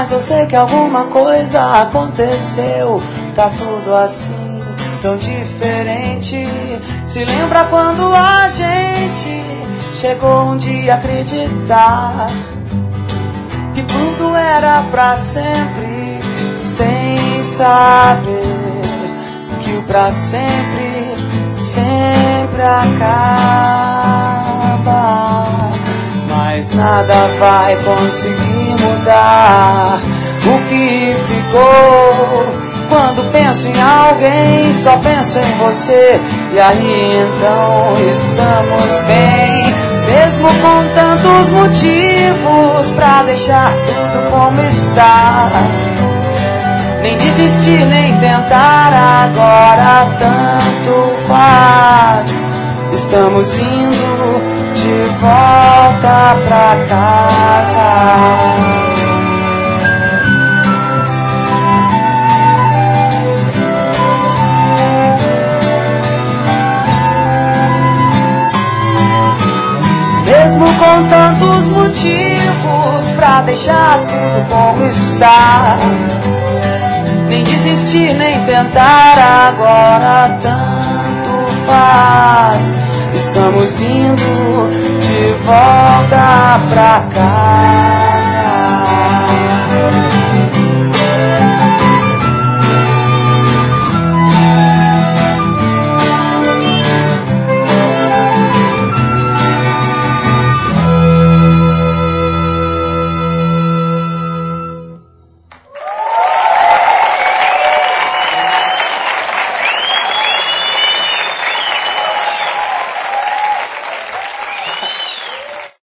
mas eu sei que alguma coisa aconteceu. Tá tudo assim, tão diferente. Se lembra quando a gente chegou um dia a acreditar que tudo era pra sempre, sem saber que o pra sempre sempre acaba. Mas nada vai conseguir mudar o que ficou. Quando penso em alguém, só penso em você. E aí então estamos bem, mesmo com tantos motivos pra deixar tudo como está. Nem desistir, nem tentar, agora tanto faz. Estamos indo de volta pra casa. Mesmo com tantos motivos pra deixar tudo como está. Nem desistir, nem tentar, agora tanto faz. Estamos indo de volta pra cá.